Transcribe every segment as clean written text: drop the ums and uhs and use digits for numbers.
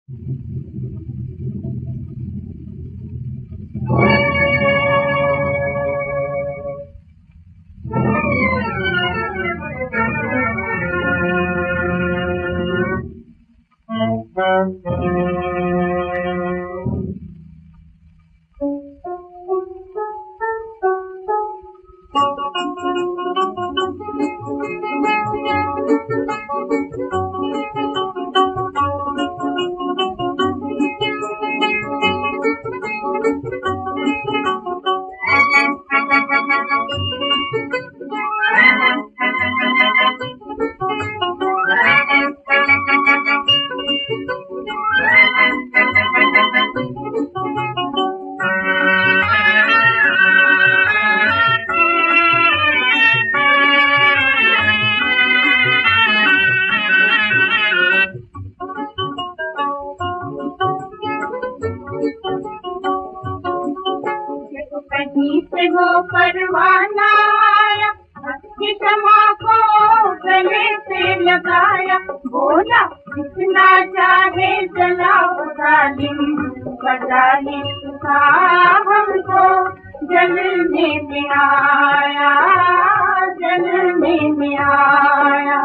कहीं से वो परवाना आया, उसकी शमा को गले से लगाया, बोला जितना चाहे जलाओ जालिम, बजाने सुखा हमको जलने में आया, जलने में आया।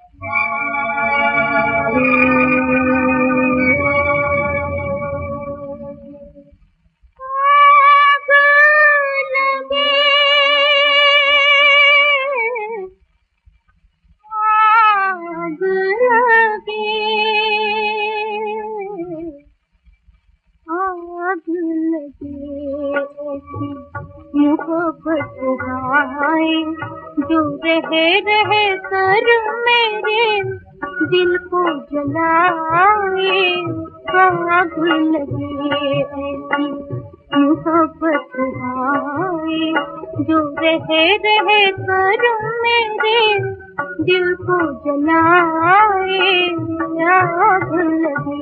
मोहब्बत हाय जो रहे कर मेरे दिल को जलाए, आग लगे ऐसी मोहब्बत हाय जो रहे कर मेरे दिल को जलाए, आग लगे।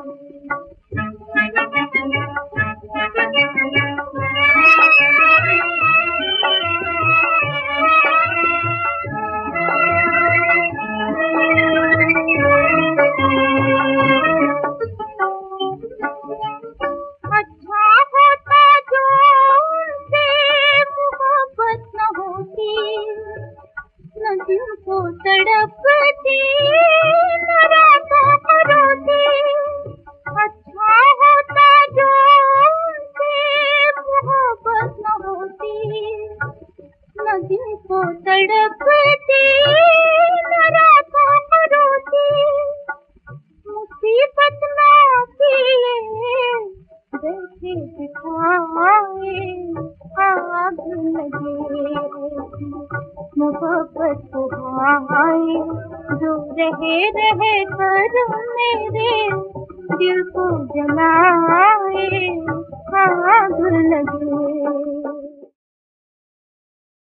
दिल को तड़पती न रातों को रोती, अच्छा होता जो उनसे मोहब्बत न होती। न दिल को तड़पती न रातों को रोती, मुसीबत न किए बैठे दिखाए, आग लगे मोहब्बत हाय जो रहे कर मेरे दिल को जला।